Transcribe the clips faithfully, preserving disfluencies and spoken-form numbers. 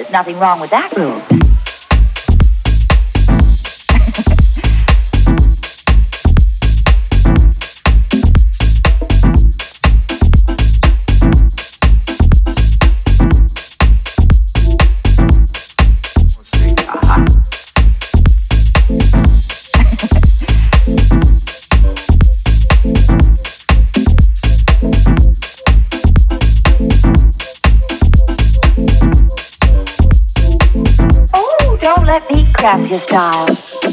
nothing wrong with that groove. Let me cramp your style.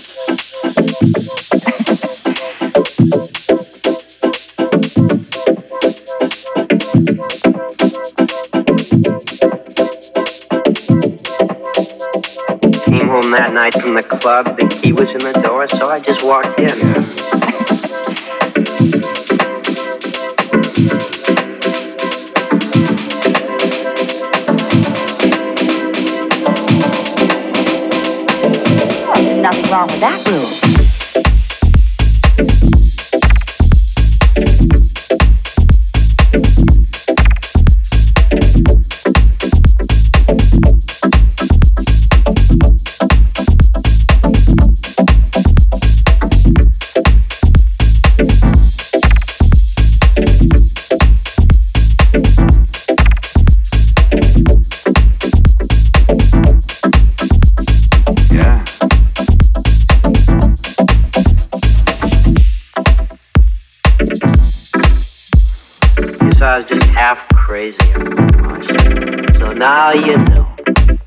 Came home that night from the club, the key was in the door, so I just walked in. Nothing wrong with that groove. I was just half crazy. So now you know.